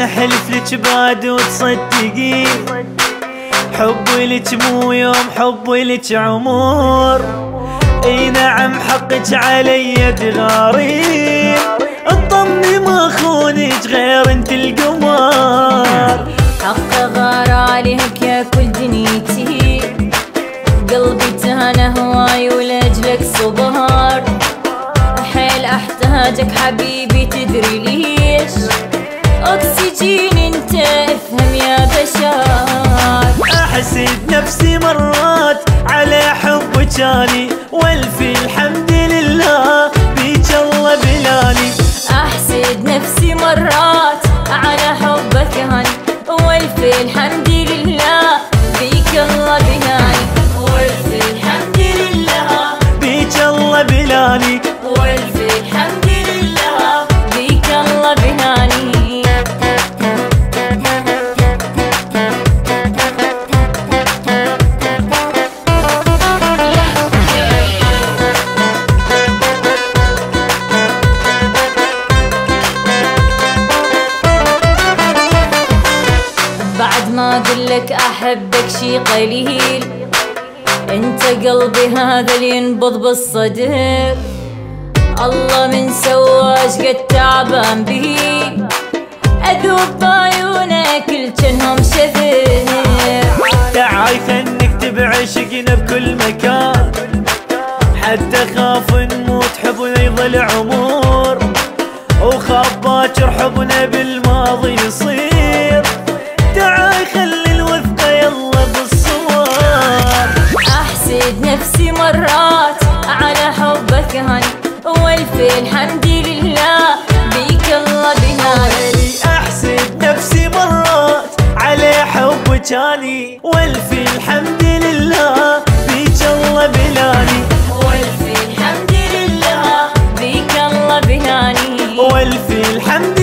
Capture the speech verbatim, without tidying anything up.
احلف لك بعد وتصدقين، حبي لك مو يوم حبي لك عمر. اي نعم حقك علي تغارين، اطمني ما خونك غير انت القمر. حق غار عليك يا كل دنيتي، قلبي تهنى هواي ولاجلك صبر. حيل احتاجك حبيبي تدري ليش، اكسجين انت افهم يا بشر. احسد نفسي مرات على حبك اني، والفي الحمد لله بيك الله بلاني. احسد نفسي مرات على حبك هاني، والفي الحمد لله بيك الله بلاني. والفي الحمد لله بيك الله بلاني. والفي الحمد لله بيك الله بلاني. بعد ما اقولك احبك شي قليل، انت قلبي هذا اللي ينبض بالصدر. الله من سواش قد تعبان بي، اذوب بعيونك الجنهم شذر. تعاي خلنك تبعشقنا بكل مكان، حتى خاف نموت حبنا يظل عمر، وخاف باكر حبنا بالماضي يصير. تعاي خلي الوثقة يلا بالصور. احسد نفسي مرات على حبك هاني، والفي الحمد لله بيك الله بلاني. احسد نفسي مرات على حبك اني، والفي الحمد لله بيك الله بلاني. والفي الحمد لله بيك الله بلاني. والفي الحمد